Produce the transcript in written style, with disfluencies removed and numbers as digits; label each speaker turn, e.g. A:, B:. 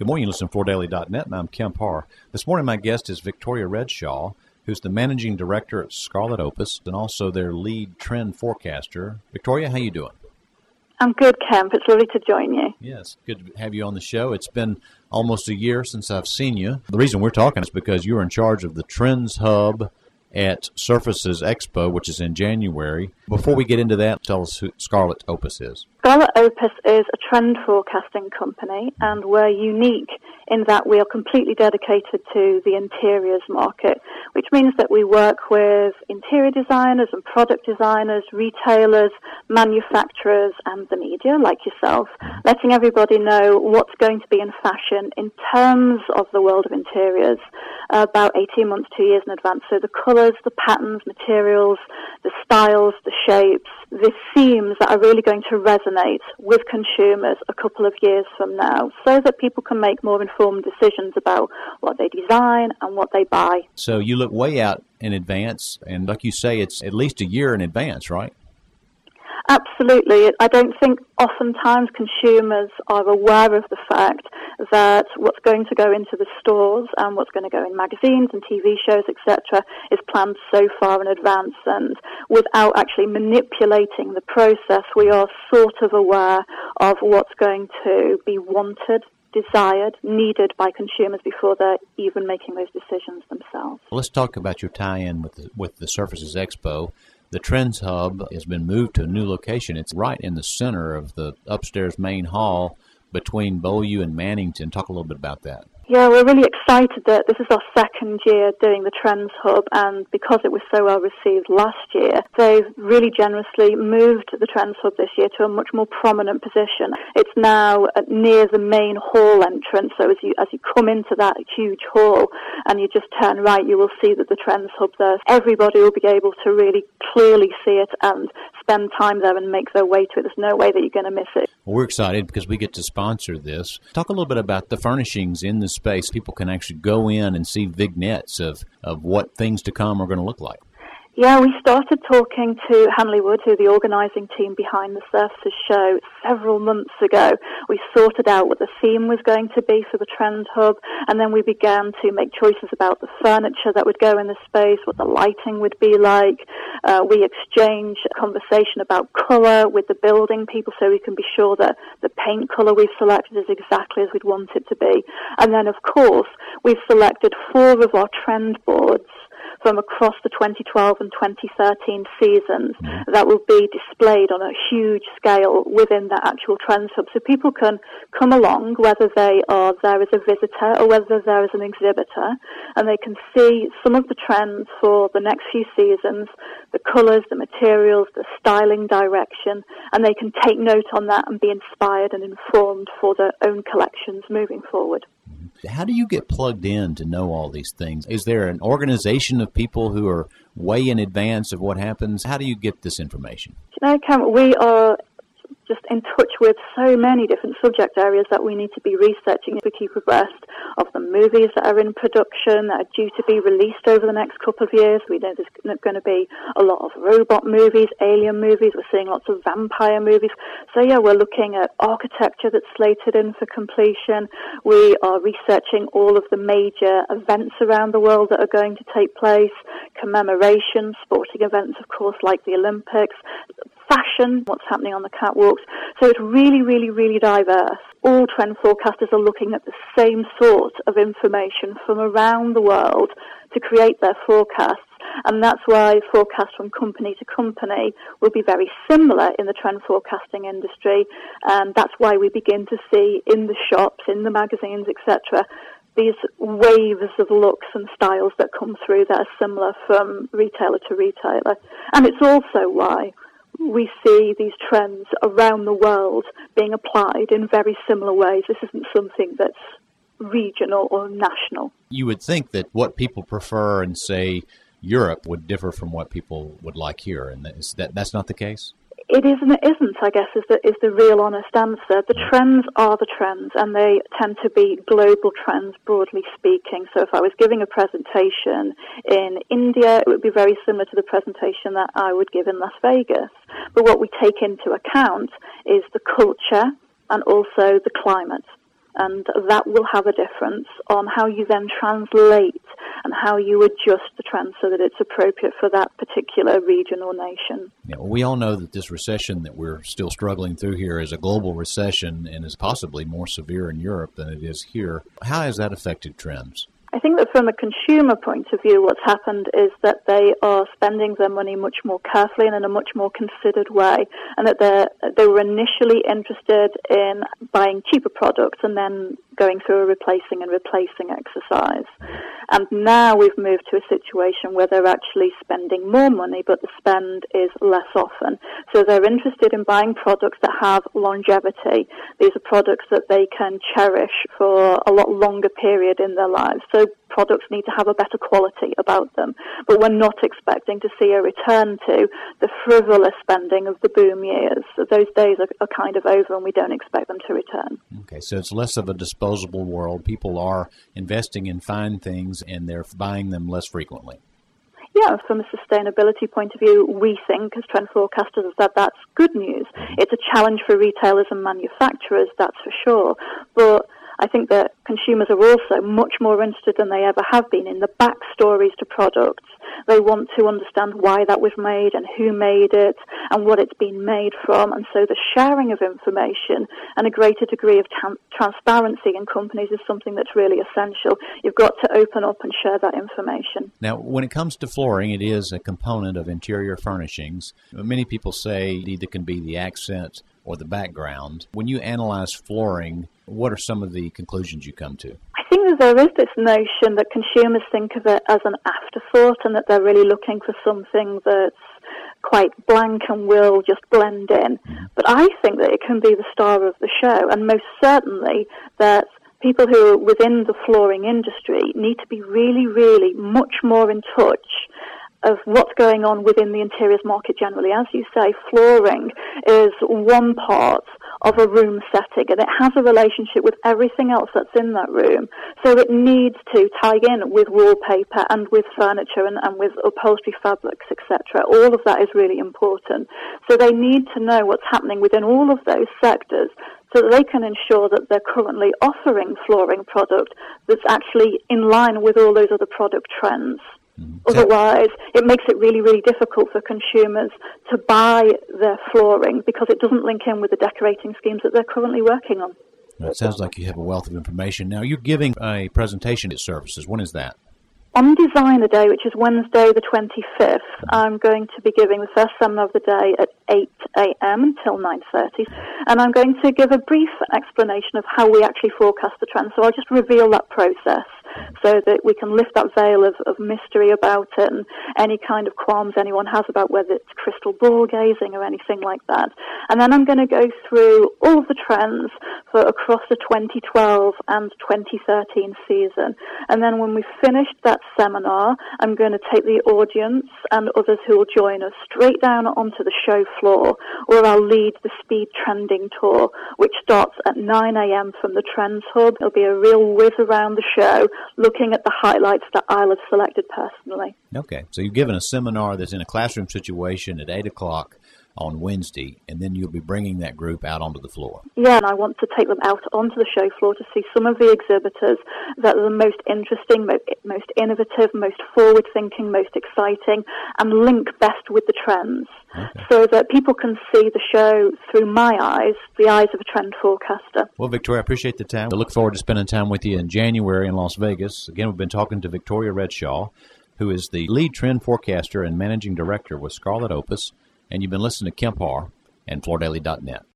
A: Good morning, you listen to FloorDaily.net, and I'm Kemp Harr. This morning my guest is Victoria Redshaw, who's the managing director at Scarlet Opus and also their lead trend forecaster. Victoria, how you doing?
B: I'm good, Kemp. It's lovely to join you.
A: Yes, good to have you on the show. It's been almost a year since I've seen you. The reason we're talking is because you're in charge of the Trends Hub at Surfaces Expo, which is in January. Before we get into that, tell us who Scarlet Opus is.
B: Scarlet Opus is a trend forecasting company, and we're unique in that we are completely dedicated to the interiors market, which means that we work with interior designers and product designers, retailers, manufacturers, and the media, like yourself, letting everybody know what's going to be in fashion in terms of the world of interiors about 18 months, 2 years in advance. So the colours, the patterns, materials, the styles, the shapes, the themes that are really going to resonate with consumers a couple of years from now, so that people can make more informed decisions about what they design and what they buy.
A: So you look way out in advance, and like you say, it's at least a year in advance, right?
B: Absolutely. I don't think oftentimes consumers are aware of the fact that what's going to go into the stores and what's going to go in magazines and TV shows, etc., is planned so far in advance, and without actually manipulating the process, we are sort of aware of what's going to be wanted, desired, needed by consumers before they're even making those decisions themselves.
A: Let's talk about your tie-in with the Surfaces Expo. The Trends Hub has been moved to a new location. It's right in the center of the upstairs main hall between Beaulieu and Mannington. Talk a little bit about that.
B: Yeah, we're really excited that this is our second year doing the Trends Hub, and because it was so well received last year, they've really generously moved the Trends Hub this year to a much more prominent position. It's now near the main hall entrance, so as you come into that huge hall and you just turn right, you will see that the Trends Hub there. Everybody will be able to really clearly see it and spend time there and make their way to it. There's no way that you're going to miss it.
A: Well, we're excited because we get to sponsor this. Talk a little bit about the furnishings in the space. People can actually go in and see vignettes of what things to come are going to look like.
B: Yeah, we started talking to Hanley Wood, who the organising team behind the Surfaces show, several months ago. We sorted out what the theme was going to be for the Trend Hub, and then we began to make choices about the furniture that would go in the space, what the lighting would be like. We exchanged a conversation about colour with the building people so we can be sure that the paint colour we've selected is exactly as we'd want it to be. And then, of course, we've selected 4 of our trend boards from across the 2012 and 2013 seasons that will be displayed on a huge scale within the actual Trends Hub. So people can come along, whether they are there as a visitor or whether they're there as an exhibitor, and they can see some of the trends for the next few seasons, the colours, the materials, the styling direction, and they can take note on that and be inspired and informed for their own collections moving forward.
A: How do you get plugged in to know all these things? Is there an organization of people who are way in advance of what happens? How do you get this information?
B: Cam, we are just in touch with so many different subject areas that we need to be researching to keep abreast of the movies that are in production, that are due to be released over the next couple of years. We know there's going to be a lot of robot movies, alien movies. We're seeing lots of vampire movies. So yeah, we're looking at architecture that's slated in for completion. We are researching all of the major events around the world that are going to take place, commemorations, sporting events, of course, like the Olympics, fashion, what's happening on the catwalks. So it's really, really, really diverse. All trend forecasters are looking at the same sort of information from around the world to create their forecasts. And that's why forecasts from company to company will be very similar in the trend forecasting industry. And that's why we begin to see in the shops, in the magazines, etc., these waves of looks and styles that come through that are similar from retailer to retailer. And it's also why we see these trends around the world being applied in very similar ways. This isn't something that's regional or national.
A: You would think that what people prefer in, say, Europe would differ from what people would like here, and that's not the case?
B: It is and it isn't, I guess, is the real honest answer. The trends are the trends, and they tend to be global trends, broadly speaking. So if I was giving a presentation in India, it would be very similar to the presentation that I would give in Las Vegas. But what we take into account is the culture and also the climate. And that will have a difference on how you then translate and how you adjust the trend so that it's appropriate for that particular region or nation.
A: Yeah, well, we all know that this recession that we're still struggling through here is a global recession and is possibly more severe in Europe than it is here. How has that affected trends?
B: I think that from a consumer point of view, what's happened is that they are spending their money much more carefully and in a much more considered way, and that they were initially interested in buying cheaper products and then going through a replacing exercise. And now we've moved to a situation where they're actually spending more money, but the spend is less often. So they're interested in buying products that have longevity. These are products that they can cherish for a lot longer period in their lives. So products need to have a better quality about them. But we're not expecting to see a return to the frivolous spending of the boom years. So those days are kind of over, and we don't expect them to return.
A: Okay, so it's less of a disposable world. People are investing in fine things, and they're buying them less frequently.
B: Yeah, from a sustainability point of view, we think as trend forecasters that that's good news. It's a challenge for retailers and manufacturers, that's for sure. But I think that consumers are also much more interested than they ever have been in the backstories to products. They want to understand why that was made and who made it and what it's been made from. And so the sharing of information and a greater degree of transparency in companies is something that's really essential. You've got to open up and share that information.
A: Now, when it comes to flooring, it is a component of interior furnishings. Many people say it either can be the accent or the background. When you analyze flooring, what are some of the conclusions you come to?
B: I think that there is this notion that consumers think of it as an afterthought and that they're really looking for something that's quite blank and will just blend in. But I think that it can be the star of the show, and most certainly that people who are within the flooring industry need to be really, really much more in touch of what's going on within the interiors market generally. As you say, flooring is one part of a room setting, and it has a relationship with everything else that's in that room. So it needs to tie in with wallpaper and with furniture and with upholstery fabrics, etc. All of that is really important. So they need to know what's happening within all of those sectors so that they can ensure that they're currently offering flooring product that's actually in line with all those other product trends. Otherwise, it makes it really, really difficult for consumers to buy their flooring because it doesn't link in with the decorating schemes that they're currently working on.
A: Well, it sounds like you have a wealth of information. Now, you're giving a presentation at Surfaces. When is that?
B: On Designer Day, which is Wednesday the 25th, I'm going to be giving the first seminar of the day at 8 a.m. until 9:30, and I'm going to give a brief explanation of how we actually forecast the trends. So I'll just reveal that process so that we can lift that veil of mystery about it and any kind of qualms anyone has about whether it's crystal ball gazing or anything like that. And then I'm going to go through all of the trends for across the 2012 and 2013 season. And then when we've finished that seminar, I'm going to take the audience and others who will join us straight down onto the show floor, where I'll lead the Speed Trending Tour, which starts at 9 a.m. from the Trends Hub. It'll be a real whiz around the show, looking at the highlights that I'll have selected personally.
A: Okay, so you're giving a seminar that's in a classroom situation at 8 o'clock on Wednesday, and then you'll be bringing that group out onto the floor.
B: Yeah, and I want to take them out onto the show floor to see some of the exhibitors that are the most interesting, most innovative, most forward-thinking, most exciting, and link best with the trends, so that people can see the show through my eyes, the eyes of a trend forecaster.
A: Well, Victoria, I appreciate the time. I look forward to spending time with you in January in Las Vegas. Again, we've been talking to Victoria Redshaw, who is the lead trend forecaster and managing director with Scarlet Opus, and you've been listening to Kemp Harr and FloorDaily.net.